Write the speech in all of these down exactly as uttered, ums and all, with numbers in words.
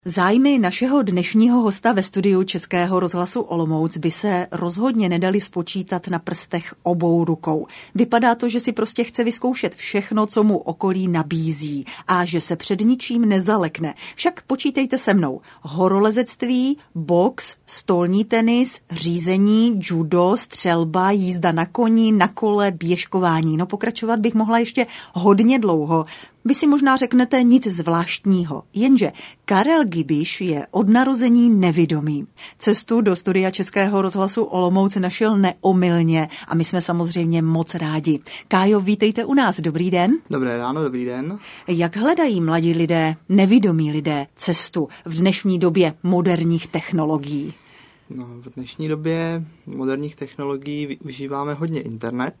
Zájmy našeho dnešního hosta ve studiu Českého rozhlasu Olomouc by se rozhodně nedali spočítat na prstech obou rukou. Vypadá to, že si prostě chce vyzkoušet všechno, co mu okolí nabízí a že se před ničím nezalekne. Však počítejte se mnou. Horolezectví, box, stolní tenis, řízení, judo, střelba, jízda na koni, na kole, běžkování. No pokračovat bych mohla ještě hodně dlouho. Vy si možná řeknete nic zvláštního, jenže Karel Gibiš je od narození nevidomý. Cestu do studia Českého rozhlasu Olomouc našel neomylně a my jsme samozřejmě moc rádi. Kájo, vítejte u nás, dobrý den. Dobré ráno, dobrý den. Jak hledají mladí lidé, nevidomí lidé cestu v dnešní době moderních technologií? No, v dnešní době moderních technologií využíváme hodně internet,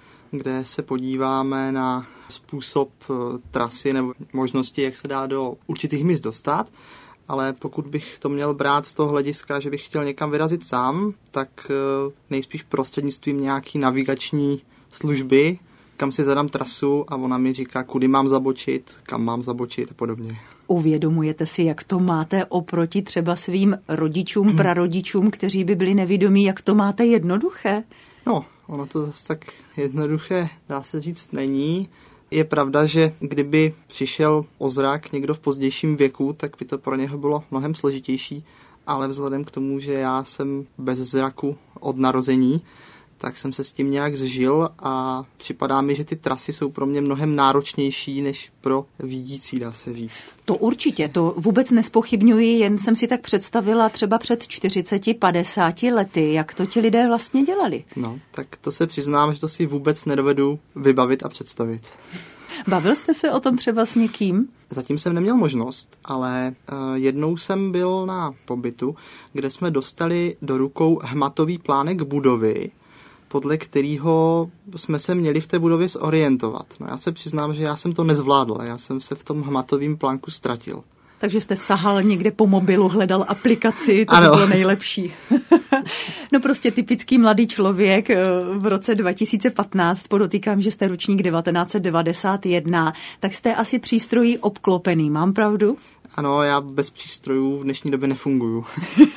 kde se podíváme na způsob trasy nebo možnosti, jak se dá do určitých míst dostat. Ale pokud bych to měl brát z toho hlediska, že bych chtěl někam vyrazit sám, tak nejspíš prostřednictvím nějaký navigační služby, kam si zadám trasu a ona mi říká, kudy mám zabočit, kam mám zabočit a podobně. Uvědomujete si, jak to máte oproti třeba svým rodičům, hmm. prarodičům, kteří by byli nevidomí, jak to máte jednoduché? No, ono to zase tak jednoduché, dá se říct, není. Je pravda, že kdyby přišel o zrak někdo v pozdějším věku, tak by to pro něho bylo mnohem složitější, ale vzhledem k tomu, že já jsem bez zraku od narození, tak jsem se s tím nějak zžil a připadá mi, že ty trasy jsou pro mě mnohem náročnější než pro vidící, dá se říct. To určitě, to vůbec nespochybňuji, jen jsem si tak představila třeba před čtyřiceti padesáti lety, jak to ti lidé vlastně dělali. No, tak to se přiznám, že to si vůbec nedovedu vybavit a představit. Bavil jste se o tom třeba s někým? Zatím jsem neměl možnost, ale uh, jednou jsem byl na pobytu, kde jsme dostali do rukou hmatový plánek budovy, podle kterého jsme se měli v té budově zorientovat. No já se přiznám, že já jsem to nezvládl, já jsem se v tom hmatovém plánku ztratil. Takže jste sahal někde po mobilu, hledal aplikaci, to by bylo nejlepší. No prostě typický mladý člověk v roce dva tisíce patnáct, podotýkám, že jste ročník devatenáct set devadesát jedna, tak jste asi přístrojí obklopený, mám pravdu? Ano, já bez přístrojů v dnešní době nefunguju.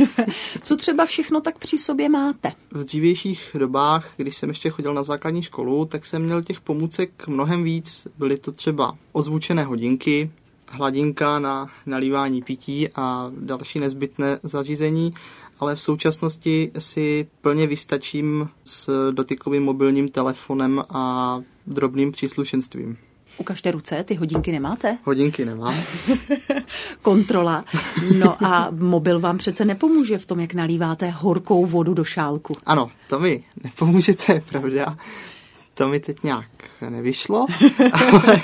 Co třeba všechno tak při sobě máte? V dřívějších dobách, když jsem ještě chodil na základní školu, tak jsem měl těch pomůcek mnohem víc. Byly to třeba ozvučené hodinky, hladinka na nalívání pití a další nezbytné zařízení, ale v současnosti si plně vystačím s dotykovým mobilním telefonem a drobným příslušenstvím. Ukažte ruce, ty hodinky nemáte? Hodinky nemám. Kontrola. No a mobil vám přece nepomůže v tom, jak nalíváte horkou vodu do šálku. Ano, to mi nepomůže, to je pravda. To mi teď nějak nevyšlo, ale,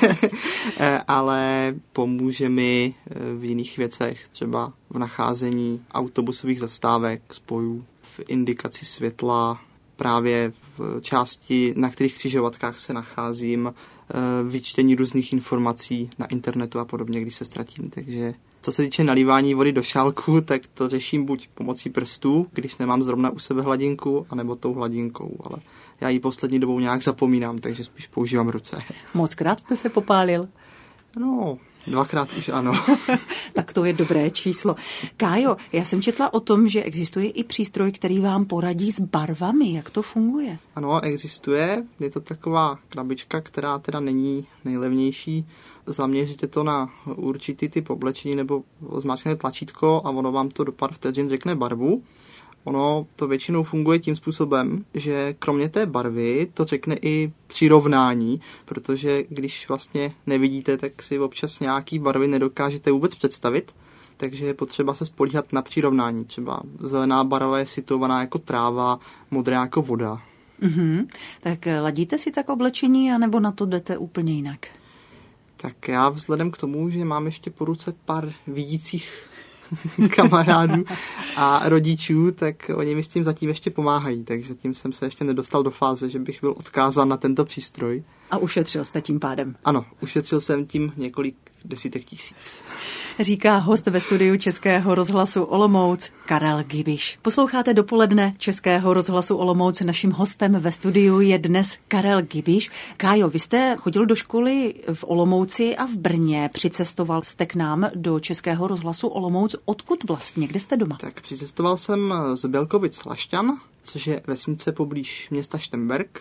ale pomůže mi v jiných věcech, třeba v nacházení autobusových zastávek, spojů, v indikaci světla, právě v části, na kterých křižovatkách se nacházím, vyčtení různých informací na internetu a podobně, když se ztratím. Takže co se týče nalívání vody do šálku, tak to řeším buď pomocí prstů, když nemám zrovna u sebe hladinku, anebo tou hladinkou, ale já ji poslední dobou nějak zapomínám, takže spíš používám ruce. Mockrát jste se popálil? No, dvakrát už ano. Tak to je dobré číslo. Kájo, já jsem četla o tom, že existuje i přístroj, který vám poradí s barvami. Jak to funguje? Ano, existuje. Je to taková krabička, která teda není nejlevnější. Zaměříte to na určitý typ oblečení nebo zmáčknete tlačítko a ono vám to do pár vteřin řekne barvu. Ono to většinou funguje tím způsobem, že kromě té barvy to řekne i přirovnání, protože když vlastně nevidíte, tak si občas nějaký barvy nedokážete vůbec představit, takže je potřeba se spolíhat na přirovnání. Třeba zelená barva je situovaná jako tráva, modrá jako voda. Mm-hmm. Tak ladíte si tak oblečení, anebo na to jdete úplně jinak? Tak já vzhledem k tomu, že mám ještě po ruce pár vidících kamarádů a rodičů, tak oni mi s tím zatím ještě pomáhají, takže zatím jsem se ještě nedostal do fáze, že bych byl odkázán na tento přístroj. A ušetřil jste tím pádem? Ano, ušetřil jsem tím několik desítek tisíc. Říká host ve studiu Českého rozhlasu Olomouc Karel Gibiš. Posloucháte Dopoledne Českého rozhlasu Olomouc. Naším hostem ve studiu je dnes Karel Gibiš. Kájo, vy jste chodil do školy v Olomouci a v Brně. Přicestoval jste k nám do Českého rozhlasu Olomouc. Odkud vlastně? Kde jste doma? Tak přicestoval jsem z Bělkovic-Lašťan, což je vesnice poblíž města Štemberk,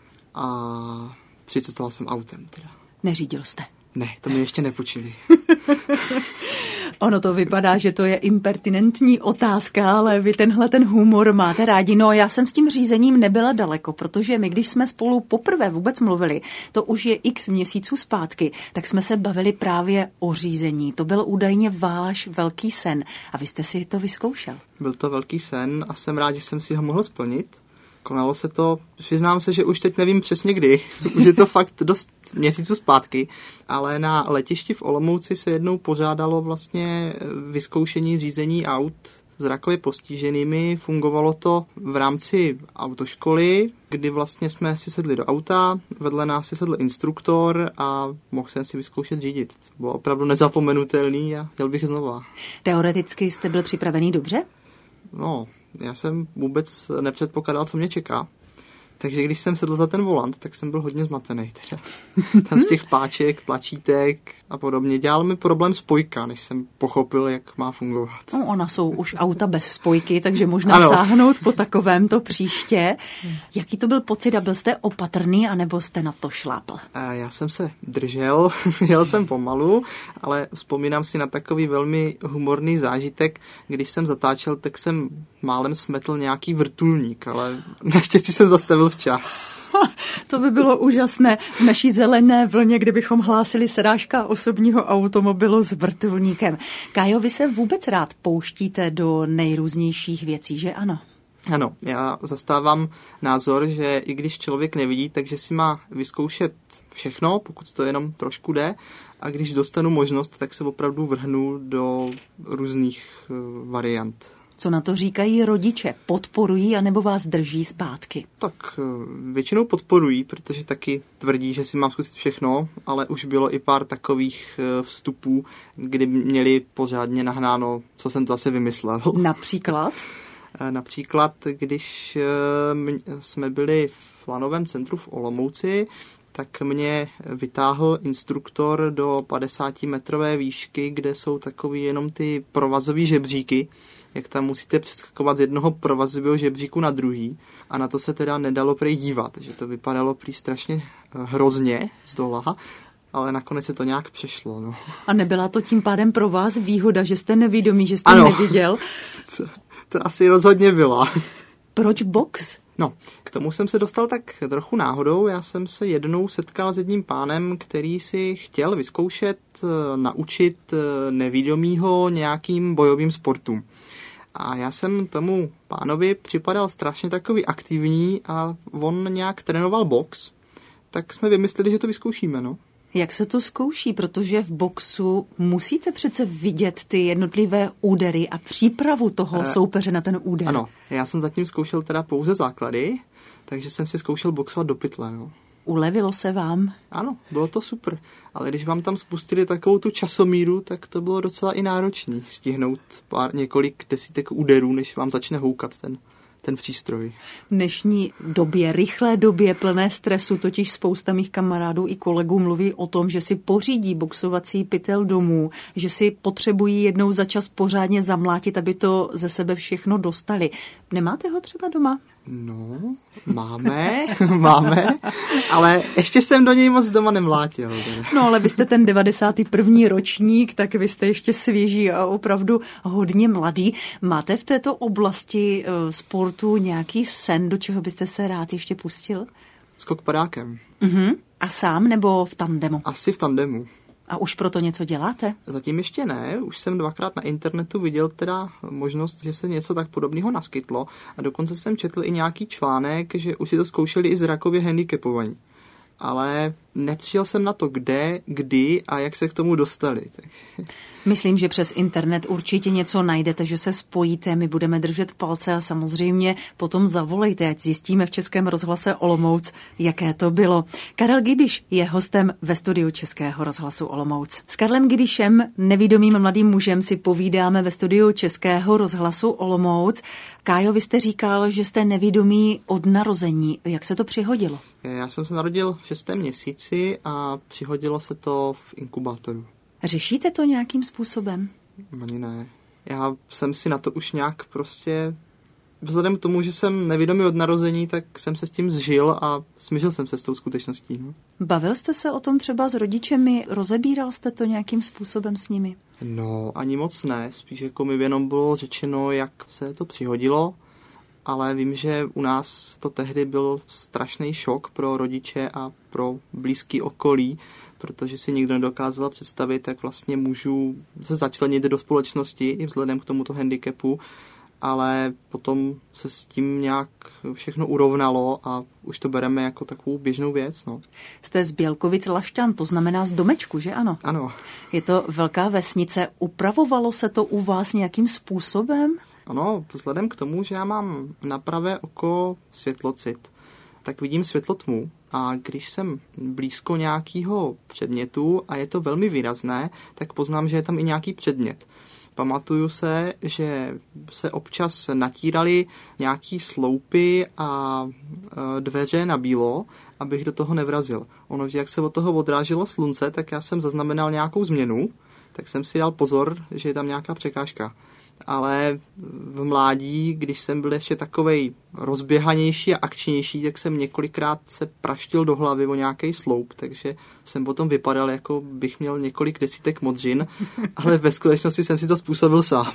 a přicestoval jsem autem teda. Neřídil jste? Ne, to mi ještě nepočili. Ono to vypadá, že to je impertinentní otázka, ale vy tenhle ten humor máte rádi. No, já jsem s tím řízením nebyla daleko, protože my, když jsme spolu poprvé vůbec mluvili, to už je x měsíců zpátky, tak jsme se bavili právě o řízení. To byl údajně váš velký sen a vy jste si to vyzkoušel. Byl to velký sen a jsem rád, že jsem si ho mohl splnit. Konalo se to, přiznám se, že už teď nevím přesně kdy, už je to fakt dost měsíců zpátky, ale na letišti v Olomouci se jednou pořádalo vlastně vyzkoušení řízení aut zrakově postiženými. Fungovalo to v rámci autoškoly, kdy vlastně jsme si sedli do auta, vedle nás si sedl instruktor a mohl jsem si vyzkoušet řídit. To bylo opravdu nezapomenutelný a chtěl bych znova. Teoreticky jste byl připravený dobře? No, já jsem vůbec nepředpokládal, co mě čeká. Takže když jsem sedl za ten volant, tak jsem byl hodně zmatený. Teda. Tam z těch páček, tlačítek a podobně. Dělal mi problém spojka, než jsem pochopil, jak má fungovat. No, ona jsou už auta bez spojky, takže možná ano. sáhnout po takovémto příště. Jaký to byl pocit a byl jste opatrný, anebo jste na to šlápl? Já jsem se držel, jel jsem pomalu, ale vzpomínám si na takový velmi humorný zážitek. Když jsem zatáčel, tak jsem málem smetl nějaký vrtulník, ale naštěstí jsem zastavil včas. To by bylo úžasné. V naší zelené vlně, kdybychom hlásili srážka osobního automobilu s vrtulníkem. Kájo, vy se vůbec rád pouštíte do nejrůznějších věcí, že ano? Ano, já zastávám názor, že i když člověk nevidí, takže si má vyzkoušet všechno, pokud to jenom trošku jde, a když dostanu možnost, tak se opravdu vrhnu do různých uh, variant. Co na to říkají rodiče? Podporují anebo vás drží zpátky? Tak většinou podporují, protože taky tvrdí, že si mám zkusit všechno, ale už bylo i pár takových vstupů, kdy měli pořádně nahnáno, co jsem to asi vymyslel. Například? Například, když jsme byli v lanovém centru v Olomouci, tak mě vytáhl instruktor do padesátimetrové výšky, kde jsou takový jenom ty provazové žebříky, jak tam musíte přeskakovat z jednoho provazového žebříku na druhý, a na to se teda nedalo prý dívat, že to vypadalo prý strašně hrozně z dola, ale nakonec se to nějak přešlo. No. A nebyla to tím pádem pro vás výhoda, že jste nevědomý, že jste ano, neviděl? To, to asi rozhodně byla. Proč box? No, k tomu jsem se dostal tak trochu náhodou. Já jsem se jednou setkal s jedním pánem, který si chtěl vyzkoušet, naučit nevědomýho nějakým bojovým sportům. A já jsem tomu pánovi připadal strašně takový aktivní a on nějak trénoval box, tak jsme vymysleli, že to vyzkoušíme, no. Jak se to zkouší, protože v boxu musíte přece vidět ty jednotlivé údery a přípravu toho uh, soupeře na ten úder. Ano, já jsem zatím zkoušel teda pouze základy, takže jsem si zkoušel boxovat do pytle, no. Ulevilo se vám? Ano, bylo to super, ale když vám tam spustili takovou tu časomíru, tak to bylo docela i náročný stihnout pár několik desítek úderů, než vám začne houkat ten ten přístroj. V dnešní době, rychlé době, plné stresu, totiž spousta mých kamarádů i kolegů mluví o tom, že si pořídí boxovací pytel domů, že si potřebují jednou za čas pořádně zamlátit, aby to ze sebe všechno dostali. Nemáte ho třeba doma? No, máme, máme, ale ještě jsem do něj moc doma nemlátil. Teda. No, ale vy jste ten devadesátý první ročník, tak vy jste ještě svěží a opravdu hodně mladý. Máte v této oblasti uh, sportu nějaký sen, do čeho byste se rád ještě pustil? Skok padákem. Uh-huh. A sám nebo v tandemu? Asi v tandemu. A už proto něco děláte? Zatím ještě ne, už jsem dvakrát na internetu viděl teda možnost, že se něco tak podobného naskytlo, a dokonce jsem četl i nějaký článek, že už si to zkoušeli i zrakově handicapovaní. Ale nepřijel jsem na to, kde, kdy a jak se k tomu dostali. Myslím, že přes internet určitě něco najdete, že se spojíte, my budeme držet palce a samozřejmě potom zavolejte, ať zjistíme v Českém rozhlase Olomouc, jaké to bylo. Karel Gibiš je hostem ve studiu Českého rozhlasu Olomouc. S Karlem Gibišem, nevidomým mladým mužem, si povídáme ve studiu Českého rozhlasu Olomouc. Kájo, vy jste říkal, že jste nevidomý od narození. Jak se to přihodilo? Já jsem se narodil v šestém měsíci a přihodilo se to v inkubátoru. Řešíte to nějakým způsobem? Ani ne. Já jsem si na to už nějak prostě... Vzhledem k tomu, že jsem nevědomý od narození, tak jsem se s tím zžil a smířil jsem se s tou skutečností. No. Bavil jste se o tom třeba s rodičemi? Rozebíral jste to nějakým způsobem s nimi? No, ani moc ne. Spíš jako mi jenom bylo řečeno, jak se to přihodilo, ale vím, že u nás to tehdy byl strašný šok pro rodiče a pro blízký okolí, protože si nikdo nedokázal představit, jak vlastně můžu se začlenit do společnosti i vzhledem k tomuto handicapu, ale potom se s tím nějak všechno urovnalo a už to bereme jako takovou běžnou věc. No. Jste z Bělkovic-Lašťan, to znamená z domečku, že ano? Ano. Je to velká vesnice. Upravovalo se to u vás nějakým způsobem? Ano, vzhledem k tomu, že já mám na pravé oko světlocit, tak vidím světlotmu a když jsem blízko nějakého předmětu a je to velmi výrazné, tak poznám, že je tam i nějaký předmět. Pamatuju se, že se občas natíraly nějaký sloupy a dveře na bílo, abych do toho nevrazil. Ono, že jak se od toho odráželo slunce, tak já jsem zaznamenal nějakou změnu, tak jsem si dal pozor, že je tam nějaká překážka. Ale v mládí, když jsem byl ještě takovej rozběhanější a akčnější, tak jsem několikrát se praštil do hlavy o nějaký sloup, takže jsem potom vypadal, jako bych měl několik desítek modřin, ale ve skutečnosti jsem si to způsobil sám.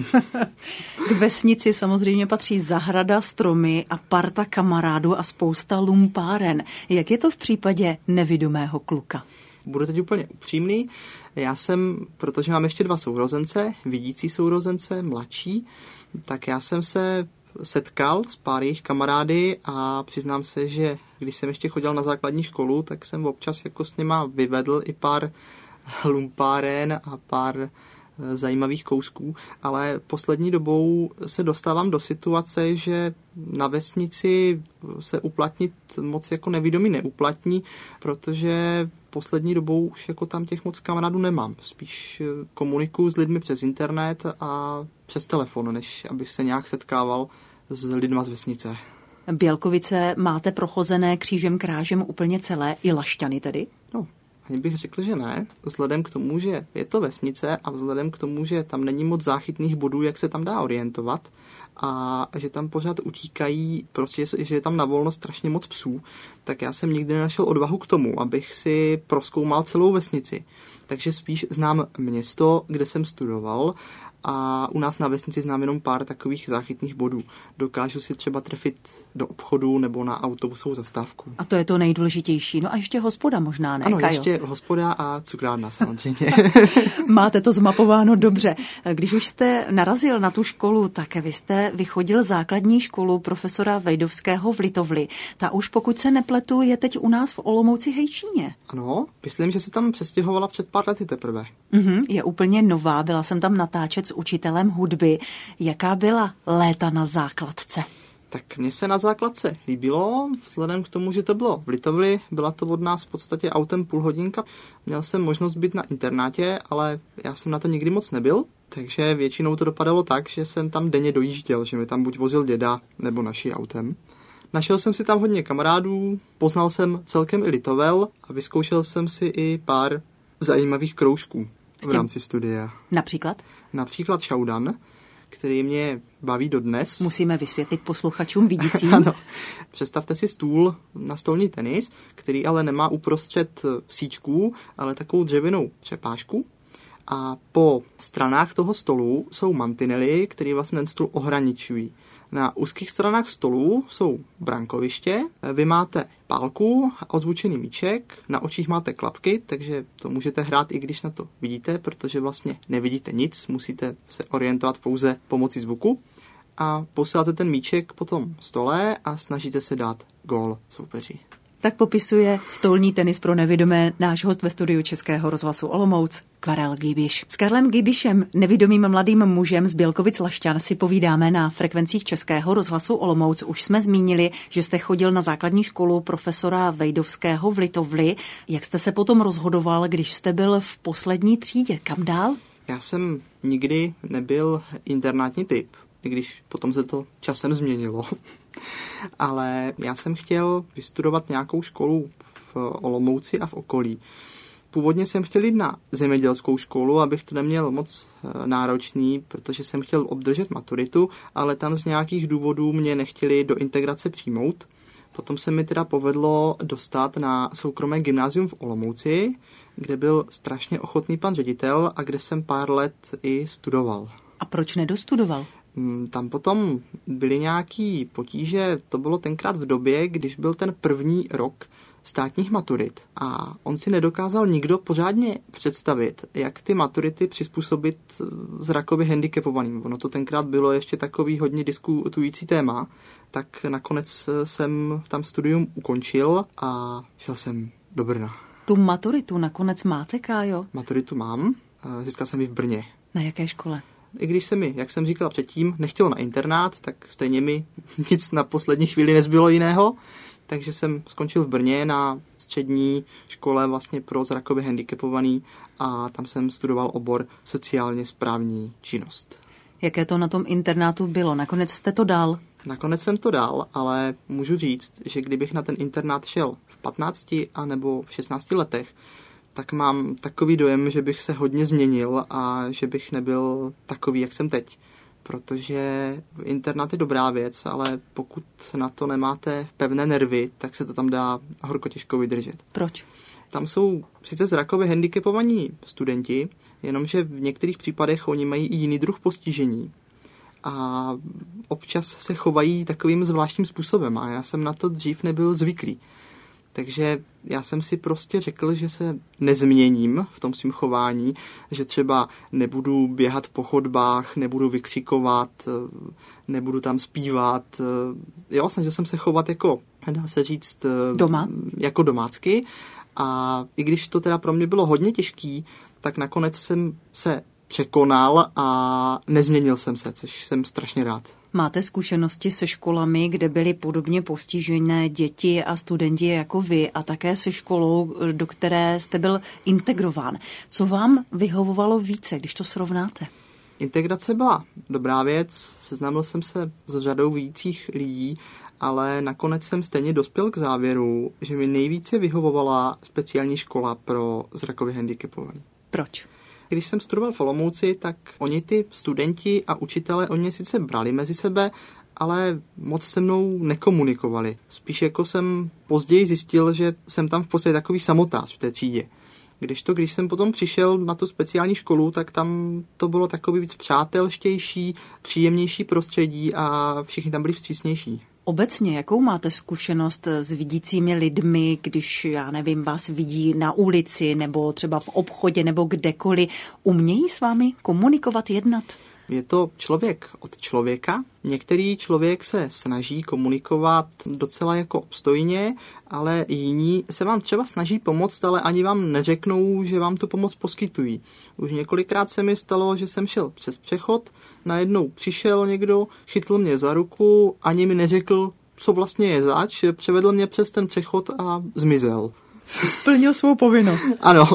K vesnici samozřejmě patří zahrada, stromy a parta kamarádů a spousta lumpáren. Jak je to v případě nevidomého kluka? Budu teď úplně upřímný. Já jsem, protože mám ještě dva sourozence, vidící sourozence, mladší, tak já jsem se setkal s pár jejich kamarády a přiznám se, že když jsem ještě chodil na základní školu, tak jsem občas jako s nima vyvedl i pár lumpáren a pár zajímavých kousků, ale poslední dobou se dostávám do situace, že na vesnici se uplatnit moc jako nevidomý neuplatní, protože poslední dobou už jako tam těch moc kamarádů nemám. Spíš komunikuju s lidmi přes internet a přes telefon, než abych se nějak setkával s lidma z vesnice. Bělkovice máte prochozené křížem krážem úplně celé, i Lašťany tedy? No, ani bych řekl, že ne. Vzhledem k tomu, že je to vesnice a vzhledem k tomu, že tam není moc záchytných bodů, jak se tam dá orientovat a že tam pořád utíkají, prostě, že je tam na volno strašně moc psů, tak já jsem nikdy nenašel odvahu k tomu, abych si prozkoumal celou vesnici. Takže spíš znám město, kde jsem studoval a u nás na vesnici znám jenom pár takových záchytných bodů. Dokážu si třeba trefit do obchodu nebo na autobusovou zastávku. A to je to nejdůležitější. No a ještě hospoda možná, ne? Ano, Kajo? ještě hospoda a cukrárna samozřejmě. Máte to zmapováno dobře. Když už jste narazil na tu školu, tak vy jste vychodil základní školu profesora Vejdovského v Litovli. Ta už, pokud se nepletu, je teď u nás v Olomouci Hejčíně. Ano, myslím, že se tam přestěhovala před pár lety teprve. Mhm, je úplně nová, byla jsem tam natáčet s učitelem hudby. Jaká byla léta na základce? Tak mně se na základce líbilo, vzhledem k tomu, že to bylo v Litovli, byla to od nás v podstatě autem půl hodinka. Měl jsem možnost být na internátě, ale já jsem na to nikdy moc nebyl, takže většinou to dopadalo tak, že jsem tam denně dojížděl, že mi tam buď vozil děda nebo naší autem. Našel jsem si tam hodně kamarádů, poznal jsem celkem i Litovel a vyzkoušel jsem si i pár zajímavých kroužků v rámci studia. Například? Například šaudan, který mě baví dodnes. Musíme vysvětlit posluchačům vidícím. Ano. Představte si stůl na stolní tenis, který ale nemá uprostřed síťků, ale takovou dřevěnou přepážku. A po stranách toho stolu jsou mantinely, které vlastně ten stůl ohraničují. Na úzkých stranách stolu jsou brankoviště, vy máte pálku a ozvučený míček, na očích máte klapky, takže to můžete hrát, i když na to vidíte, protože vlastně nevidíte nic, musíte se orientovat pouze pomocí zvuku. A posíláte ten míček po tom stole a snažíte se dát gól soupeři. Tak popisuje stolní tenis pro nevidomé náš host ve studiu Českého rozhlasu Olomouc, Karel Gibiš. S Karlem Gibišem, nevidomým mladým mužem z Bělkovic-Lašťan, si povídáme na frekvencích Českého rozhlasu Olomouc. Už jsme zmínili, že jste chodil na základní školu profesora Vejdovského v Litovli. Jak jste se potom rozhodoval, když jste byl v poslední třídě? Kam dál? Já jsem nikdy nebyl internátní typ, i když potom se to časem změnilo. Ale já jsem chtěl vystudovat nějakou školu v Olomouci a v okolí. Původně jsem chtěl jít na zemědělskou školu, abych to neměl moc náročný, protože jsem chtěl obdržet maturitu, ale tam z nějakých důvodů mě nechtěli do integrace přijmout. Potom se mi teda povedlo dostat na soukromé gymnázium v Olomouci, kde byl strašně ochotný pan ředitel a kde jsem pár let i studoval. A proč nedostudoval? Tam potom byly nějaký potíže, to bylo tenkrát v době, když byl ten první rok státních maturit a on si nedokázal nikdo pořádně představit, jak ty maturity přizpůsobit zrakově handicapovaným. Ono to tenkrát bylo ještě takový hodně diskutující téma, tak nakonec jsem tam studium ukončil a šel jsem do Brna. Tu maturitu nakonec máte, Kájo? Maturitu mám, získal jsem ji v Brně. Na jaké škole? I když se mi, jak jsem říkal předtím, nechtěl na internát, tak stejně mi nic na poslední chvíli nezbylo jiného. Takže jsem skončil v Brně na střední škole vlastně pro zrakově handicapovaný a tam jsem studoval obor sociálně správní činnost. Jaké to na tom internátu bylo? Nakonec jste to dal? Nakonec jsem to dal, ale můžu říct, že kdybych na ten internát šel v patnácti a nebo v šestnácti letech, tak mám takový dojem, že bych se hodně změnil a že bych nebyl takový, jak jsem teď. Protože internát je dobrá věc, ale pokud na to nemáte pevné nervy, tak se to tam dá horko těžko vydržet. Proč? Tam jsou sice zrakově handicapovaní studenti, jenomže v některých případech oni mají i jiný druh postižení. A občas se chovají takovým zvláštním způsobem a já jsem na to dřív nebyl zvyklý. Takže já jsem si prostě řekl, že se nezměním v tom svým chování, že třeba nebudu běhat po chodbách, nebudu vykřikovat, nebudu tam zpívat. Jo, snažil jsem se chovat jako, dá se říct, doma? Jako domácky. A i když to teda pro mě bylo hodně těžký, tak nakonec jsem se překonal a nezměnil jsem se, což jsem strašně rád. Máte zkušenosti se školami, kde byly podobně postižené děti a studenti jako vy a také se školou, do které jste byl integrován. Co vám vyhovovalo více, když to srovnáte? Integrace byla dobrá věc, seznámil jsem se s řadou vících lidí, ale nakonec jsem stejně dospěl k závěru, že mi nejvíce vyhovovala speciální škola pro zrakově handicapované. Proč? Když jsem studoval v Olomouci, tak oni ty studenti a učitelé, oni sice brali mezi sebe, ale moc se mnou nekomunikovali. Spíš jako jsem později zjistil, že jsem tam v podstatě takový samotář v té třídě. Kdežto, když jsem potom přišel na tu speciální školu, tak tam to bylo takový víc přátelštější, příjemnější prostředí a všichni tam byli vstřícnější. Obecně, jakou máte zkušenost s vidícími lidmi, když, já nevím, vás vidí na ulici nebo třeba v obchodě nebo kdekoliv, umějí s vámi komunikovat, jednat? Je to člověk od člověka. Některý člověk se snaží komunikovat docela jako obstojně, ale jiní se vám třeba snaží pomoct, ale ani vám neřeknou, že vám tu pomoc poskytují. Už několikrát se mi stalo, že jsem šel přes přechod, najednou přišel někdo, chytl mě za ruku, ani mi neřekl, co vlastně je zač, převedl mě přes ten přechod a zmizel. Splnil svou povinnost. Ano.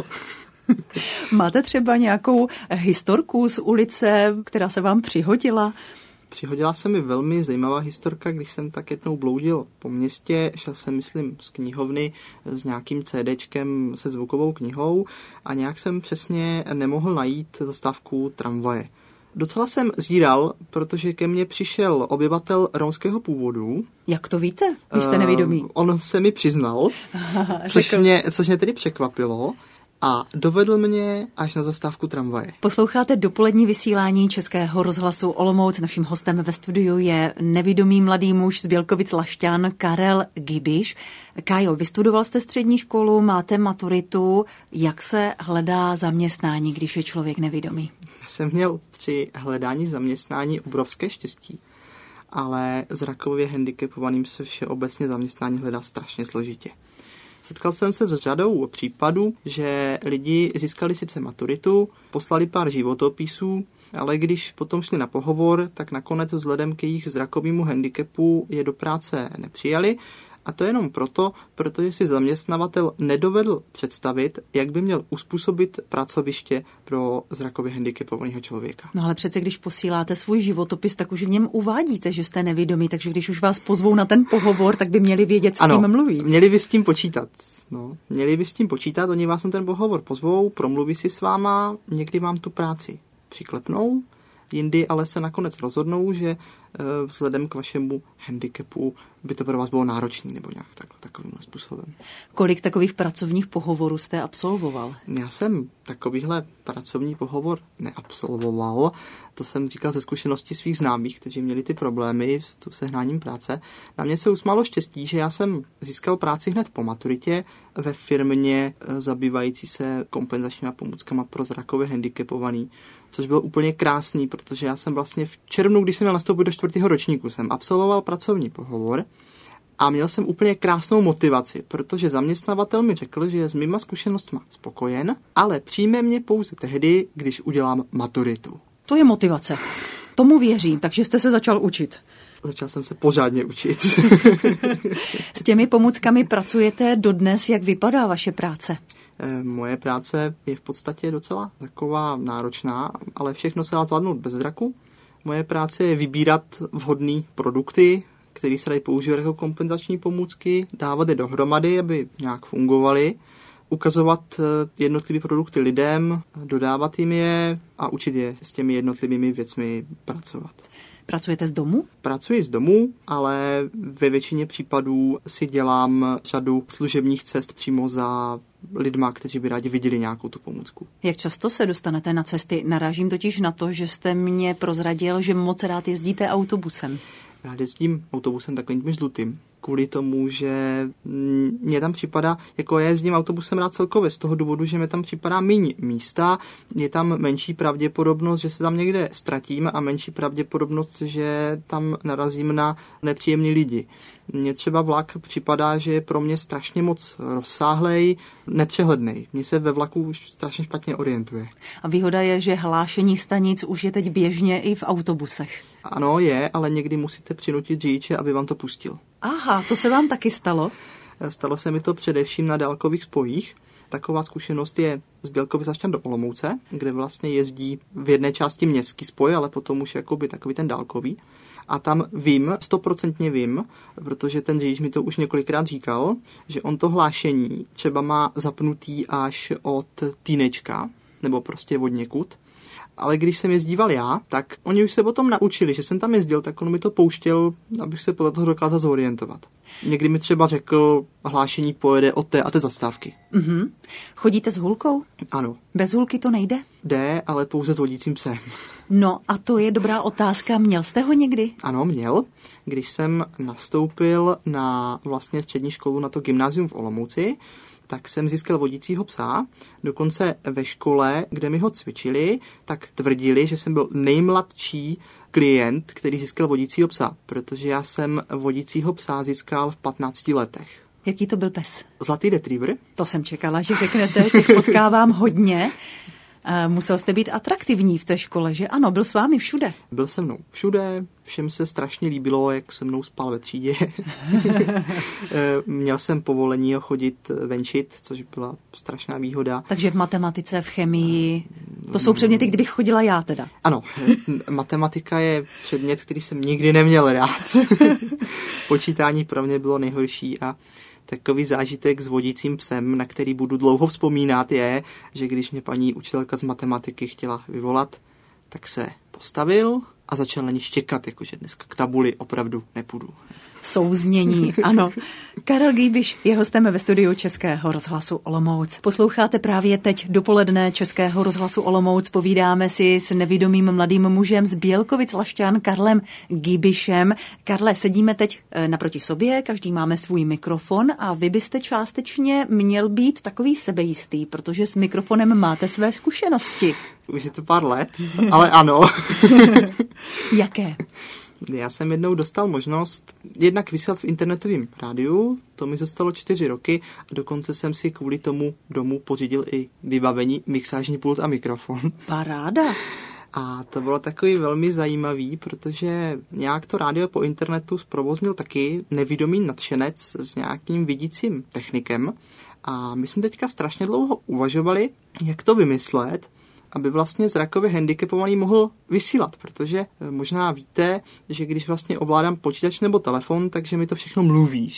Máte třeba nějakou historku z ulice, která se vám přihodila? Přihodila se mi velmi zajímavá historka, když jsem tak jednou bloudil po městě, šel jsem, myslím, z knihovny s nějakým CDčkem se zvukovou knihou a nějak jsem přesně nemohl najít zastávku tramvaje. Docela jsem zíral, protože ke mně přišel obyvatel romského původu. Jak to víte, když jste nevědomý? Uh, on se mi přiznal, což, mě, což mě tedy překvapilo. A dovedl mě až na zastávku tramvaje. Posloucháte dopolední vysílání Českého rozhlasu Olomouc. Naším hostem ve studiu je nevidomý mladý muž z Bělkovic-Lašťan Karel Gibiš. Kájo, vystudoval jste střední školu, máte maturitu. Jak se hledá zaměstnání, když je člověk nevidomý? Já jsem měl při hledání zaměstnání obrovské štěstí, ale zrakově handicapovaným se všeobecně zaměstnání hledá strašně složitě. Setkal jsem se s řadou případů, že lidi získali sice maturitu, poslali pár životopisů, ale když potom šli na pohovor, tak nakonec vzhledem k jejich zrakovému handicapu je do práce nepřijali. A to jenom proto, protože si zaměstnavatel nedovedl představit, jak by měl uspůsobit pracoviště pro zrakově handicapovaného člověka. No ale přece, když posíláte svůj životopis, tak už v něm uvádíte, že jste nevidomí, takže když už vás pozvou na ten pohovor, tak by měli vědět, s ano, kým mluví. Měli by s tím počítat. No, měli by s tím počítat, oni vás na ten pohovor pozvou, promluví si s váma, někdy vám tu práci přiklepnou, jindy ale se nakonec rozhodnou, že vzhledem k vašemu handicapu by to pro vás bylo náročné nebo nějak tak, takovým způsobem. Kolik takových pracovních pohovorů jste absolvoval? Já jsem takovýhle pracovní pohovor neabsolvoval. To jsem říkal ze zkušenosti svých známých, kteří měli ty problémy s tu sehnáním práce. Na mě se usmálo štěstí, že já jsem získal práci hned po maturitě ve firmě zabývající se kompenzačníma pomůckama pro zrakově handicapovaný, což bylo úplně krásný, protože já jsem vlastně v červnu, když jsem měl nastoupit do čtvrtého ročníku, jsem absolvoval pracovní pohovor a měl jsem úplně krásnou motivaci, protože zaměstnavatel mi řekl, že je s mýma zkušenostmi spokojen, ale přijme mě pouze tehdy, když udělám maturitu. To je motivace. Tomu věřím, takže jste se začal učit. Začal jsem se pořádně učit. S těmi pomůckami pracujete dodnes, jak vypadá vaše práce? Moje práce je v podstatě docela taková náročná, ale všechno se dá zvládnout bez zraku. Moje práce je vybírat vhodné produkty, které se dají používat jako kompenzační pomůcky, dávat je dohromady, aby nějak fungovaly, ukazovat jednotlivé produkty lidem, dodávat jim je a učit je s těmi jednotlivými věcmi pracovat. Pracujete z domu? Pracuji z domu, ale ve většině případů si dělám řadu služebních cest přímo za lidma, kteří by rádi viděli nějakou tu pomůcku. Jak často se dostanete na cesty? Narážím totiž na to, že jste mě prozradil, že moc rád jezdíte autobusem. Rád jezdím autobusem takovým žlutým. Kvůli tomu, že mě tam připadá, jako já jezdím autobusem rád celkově z toho důvodu, že mi tam připadá méně místa, je tam menší pravděpodobnost, že se tam někde ztratím a menší pravděpodobnost, že tam narazím na nepříjemný lidi. Mně třeba vlak připadá, že je pro mě strašně moc rozsáhlej, nepřehlednej. Mně se ve vlaku už strašně špatně orientuje. A výhoda je, že hlášení stanic už je teď běžně i v autobusech. Ano, je, ale někdy musíte přinutit řidiče, aby vám to pustil. Aha, to se vám taky stalo? Stalo se mi to především na dálkových spojích. Taková zkušenost je z Bělkovic do Olomouce, kde vlastně jezdí v jedné části městský spoj, ale potom už jakoby takový ten dálkový. A tam vím, stoprocentně vím, protože ten řidič mi to už několikrát říkal, že on to hlášení třeba má zapnutý až od týnečka, nebo prostě od někud. Ale když jsem jezdíval já, tak oni už se potom naučili, že jsem tam jezdil, tak on mi to pouštěl, abych se podle toho dokázal zorientovat. Někdy mi třeba řekl, hlášení pojede od té a té zastávky. Mm-hmm. Chodíte s hůlkou? Ano. Bez hůlky to nejde? Jde, ale pouze s vodícím psem. No a to je dobrá otázka. Měl jste ho někdy? Ano, měl. Když jsem nastoupil na vlastně střední školu na to gymnázium v Olomouci, tak jsem získal vodícího psa. Dokonce ve škole, kde mi ho cvičili, tak tvrdili, že jsem byl nejmladší klient, který získal vodícího psa, protože já jsem vodícího psa získal v patnácti letech. Jaký to byl pes? Zlatý retriever. To jsem čekala, že řeknete, těch potkávám hodně. Musel jste být atraktivní v té škole, že ano, byl s vámi všude. Byl se mnou všude, všem se strašně líbilo, jak se mnou spal ve třídě. Měl jsem povolení ho chodit venčit, což byla strašná výhoda. Takže v matematice, v chemii, to jsou předměty, kdybych chodila já teda. Ano, matematika je předmět, který jsem nikdy neměl rád. Počítání pro mě bylo nejhorší a takový zážitek s vodícím psem, na který budu dlouho vzpomínat, je, že když mě paní učitelka z matematiky chtěla vyvolat, tak se postavil a začal na ní štěkat, jakože dneska k tabuli opravdu nepůjdu. Souznění, ano. Karel Gýbiš je hostem ve studiu Českého rozhlasu Olomouc. Posloucháte právě teď dopoledne Českého rozhlasu Olomouc. Povídáme si s nevidomým mladým mužem z Bělkovic-Lašťan Karlem Gýbišem. Karle, sedíme teď naproti sobě, každý máme svůj mikrofon a vy byste částečně měl být takový sebejistý, protože s mikrofonem máte své zkušenosti. Už je to pár let, ale ano. Jaké? Já jsem jednou dostal možnost jednak vysílat v internetovém rádiu, to mi zostalo čtyři roky a dokonce jsem si kvůli tomu domů pořídil i vybavení, mixážní pult a mikrofon. Paráda. A to bylo takový velmi zajímavý, protože nějak to rádio po internetu zprovoznil taky nevidomý nadšenec s nějakým vidícím technikem. A my jsme teďka strašně dlouho uvažovali, jak to vymyslet, aby vlastně zrakově handicapovaný mohl vysílat, protože možná víte, že když vlastně ovládám počítač nebo telefon, takže mi to všechno mluví.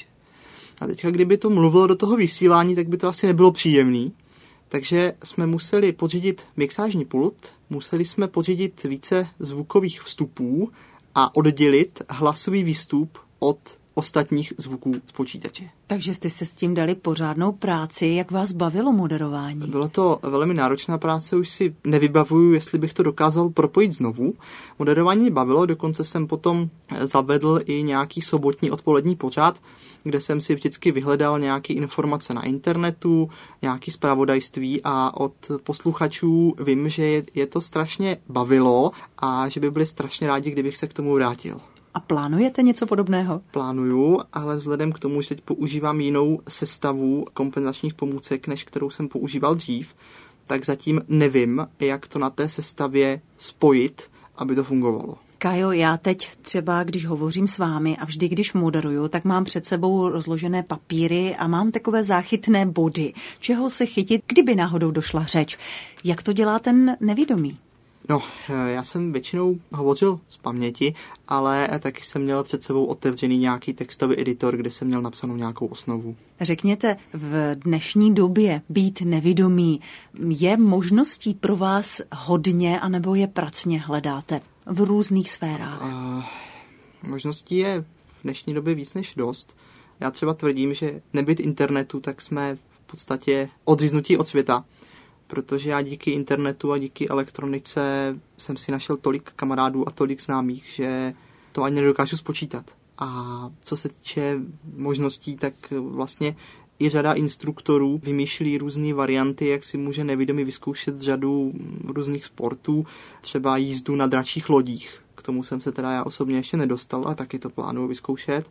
A teďka, kdyby to mluvilo do toho vysílání, tak by to asi nebylo příjemný. Takže jsme museli pořídit mixážní pult, museli jsme pořídit více zvukových vstupů a oddělit hlasový výstup od ostatních zvuků z počítače. Takže jste se s tím dali pořádnou práci. Jak vás bavilo moderování? Bylo to velmi náročná práce, už si nevybavuju, jestli bych to dokázal propojit znovu. Moderování bavilo, dokonce jsem potom zavedl i nějaký sobotní odpolední pořad, kde jsem si vždycky vyhledal nějaké informace na internetu, nějaké zpravodajství a od posluchačů vím, že je to strašně bavilo a že by byli strašně rádi, kdybych se k tomu vrátil. A plánujete něco podobného? Plánuju, ale vzhledem k tomu, že teď používám jinou sestavu kompenzačních pomůcek, než kterou jsem používal dřív, tak zatím nevím, jak to na té sestavě spojit, aby to fungovalo. Kájo, já teď třeba, když hovořím s vámi a vždy, když moderuju, tak mám před sebou rozložené papíry a mám takové záchytné body, čeho se chytit, kdyby náhodou došla řeč. Jak to dělá ten nevidomý? No, já jsem většinou hovořil z paměti, ale taky jsem měl před sebou otevřený nějaký textový editor, kde jsem měl napsanou nějakou osnovu. Řekněte, v dnešní době být nevidomý je možností pro vás hodně, anebo je pracně hledáte v různých sférách? Uh, možností je v dnešní době víc než dost. Já třeba tvrdím, že nebyt internetu, tak jsme v podstatě odříznutí od světa. Protože já díky internetu a díky elektronice jsem si našel tolik kamarádů a tolik známých, že to ani nedokážu spočítat. A co se týče možností, tak vlastně i řada instruktorů vymýšlí různé varianty, jak si může nevidomý vyzkoušet řadu různých sportů, třeba jízdu na dračích lodích. K tomu jsem se teda já osobně ještě nedostal, a taky to plánuju vyzkoušet.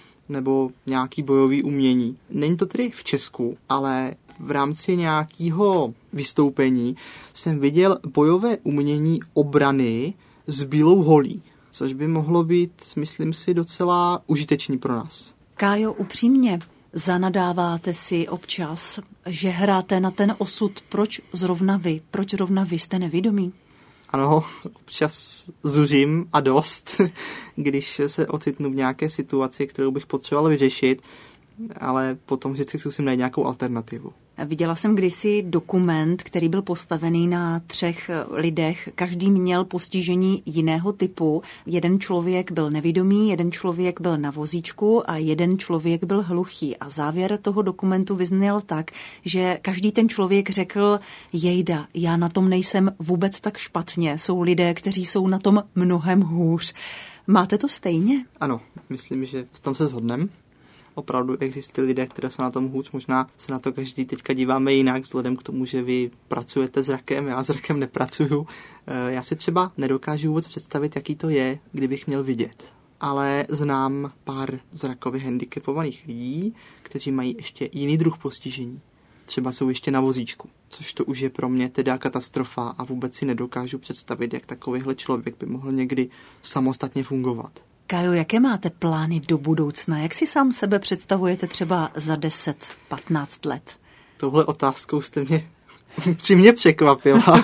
Nebo nějaký bojový umění. Není to tedy v Česku, ale v rámci nějakého vystoupení jsem viděl bojové umění obrany s bílou holí, což by mohlo být, myslím si, docela užitečný pro nás. Kájo, upřímně, zanadáváte si občas, že hráte na ten osud, proč zrovna vy, proč zrovna vy jste nevidomí? Ano, občas zuřím a dost, když se ocitnu v nějaké situaci, kterou bych potřeboval vyřešit, ale potom vždycky zkusím najít nějakou alternativu. Viděla jsem kdysi dokument, který byl postavený na třech lidech. Každý měl postižení jiného typu. Jeden člověk byl nevidomý, jeden člověk byl na vozíčku a jeden člověk byl hluchý. A závěr toho dokumentu vyzněl tak, že každý ten člověk řekl: jejda, já na tom nejsem vůbec tak špatně. Jsou lidé, kteří jsou na tom mnohem hůř. Máte to stejně? Ano, myslím, že v tom se shodneme. Opravdu existují lidé, kteří jsou na tom hůř. Možná se na to každý teďka díváme jinak, vzhledem k tomu, že vy pracujete s rakem, já s rakem nepracuju. Já si třeba nedokážu vůbec představit, jaký to je, kdybych měl vidět. Ale znám pár zrakově handicapovaných lidí, kteří mají ještě jiný druh postižení. Třeba jsou ještě na vozíčku, což to už je pro mě teda katastrofa a vůbec si nedokážu představit, jak takovýhle člověk by mohl někdy samostatně fungovat. Kájo, jaké máte plány do budoucna? Jak si sám sebe představujete třeba za deset patnáct let? Touhle otázkou jste mě přímě překvapila.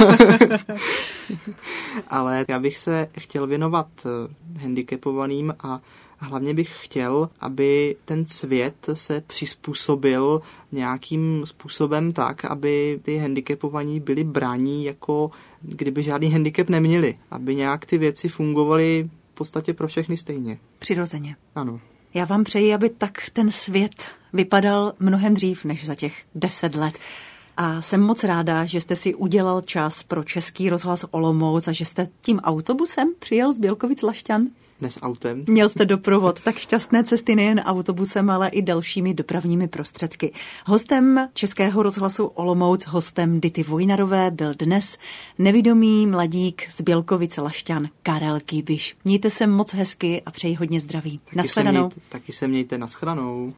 Ale já bych se chtěl věnovat handicapovaným a hlavně bych chtěl, aby ten svět se přizpůsobil nějakým způsobem tak, aby ty handicapovaní byli bráni, jako kdyby žádný handicap neměli. Aby nějak ty věci fungovaly v podstatě pro všechny stejně. Přirozeně. Ano. Já vám přeji, aby tak ten svět vypadal mnohem dřív než za těch deset let. A jsem moc ráda, že jste si udělal čas pro Český rozhlas Olomouc a že jste tím autobusem přijel z Bělkovic-Lašťan. Dnes autem. Měl jste doprovod, tak šťastné cesty nejen autobusem, ale i dalšími dopravními prostředky. Hostem Českého rozhlasu Olomouc, hostem Dity Vojnarové byl dnes nevidomý mladík z Bělkovic-Lašťan Karel Kýbiš. Mějte se moc hezky a přeji hodně zdraví. Taky Naschledanou. Se mějte, taky se mějte, naschledanou.